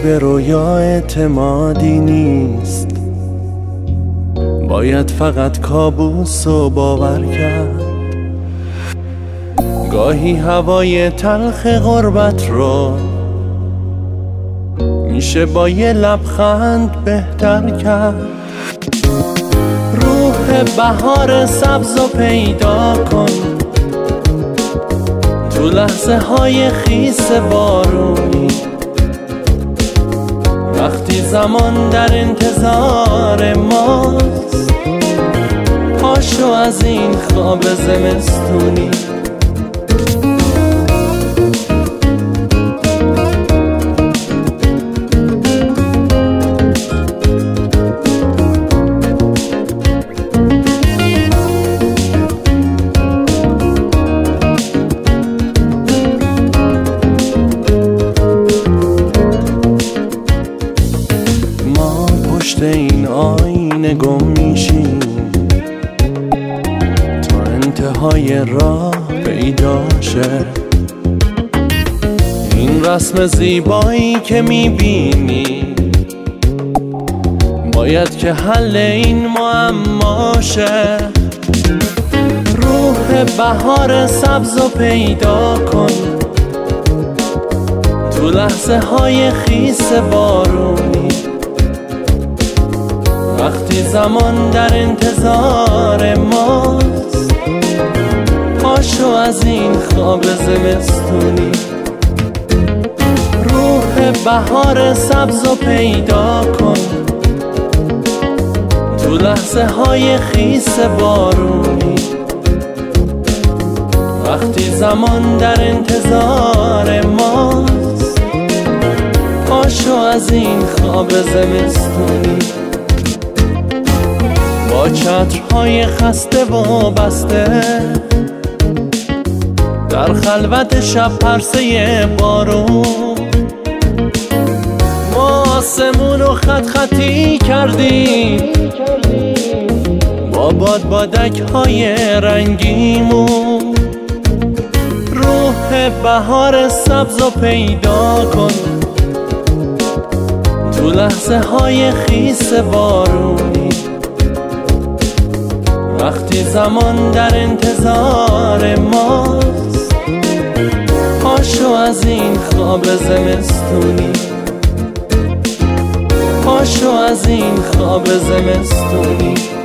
به رویا اعتمادی نیست، باید فقط کابوس و باور کرد. گاهی هوای تلخ غربت رو میشه با یه لبخند بهتر کرد. روح بهار سبز رو پیدا کن تو لحظه های خیس بارونی، وقتی زمان در انتظار ماست. پاشو از این خواب زمستونی. پشت این آینه گم میشیم تا انتهای راه پیدا شه. این رسم زیبایی که میبینی باید که حل این معما شه. روح بهار سبز رو پیدا کن تو لحظه های خیس بارونی، وقتی زمان در انتظار ماست. پاشو از این خواب زمستونی. روح بهار سبز رو پیدا کن تو لحظه های خیس بارونی، وقتی زمان در انتظار ماست. پاشو از این خواب زمستونی. با چترهای خسته و بسته در خلوت شب پرسه بارون، ما آسمون رو خط خطی کردیم با بادک های رنگیمون. روح بهار سبز رو پیدا کن تو لحظه های خیس بارونی، وقتی زمان در انتظار ماست. پاشو از این خواب زمستونی. پاشو از این خواب زمستونی.